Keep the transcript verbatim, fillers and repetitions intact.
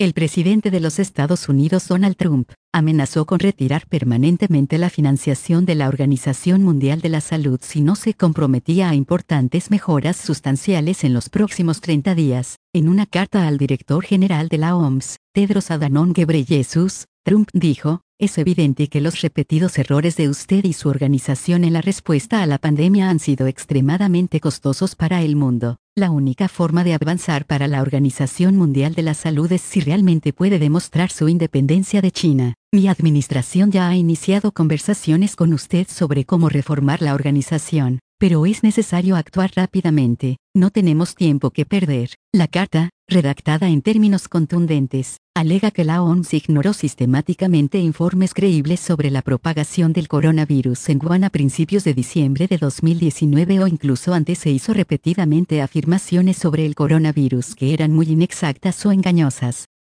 El presidente de los Estados Unidos, Donald Trump, amenazó con retirar permanentemente la financiación de la Organización Mundial de la Salud si no se comprometía a importantes mejoras sustanciales en los próximos treinta días. En una carta al director general de la O M S, Tedros Adhanom Ghebreyesus, Trump dijo: "Es evidente que los repetidos errores de usted y su organización en la respuesta a la pandemia han sido extremadamente costosos para el mundo. La única forma de avanzar para la Organización Mundial de la Salud es si realmente puede demostrar su independencia de China. Mi administración ya ha iniciado conversaciones con usted sobre cómo reformar la organización, pero es necesario actuar rápidamente. No tenemos tiempo que perder". La carta, redactada en términos contundentes, alega que la O M S ignoró sistemáticamente informes creíbles sobre la propagación del coronavirus en Wuhan a principios de diciembre de dos mil diecinueve o incluso antes se hizo repetidamente afirmaciones sobre el coronavirus que eran muy inexactas o engañosas.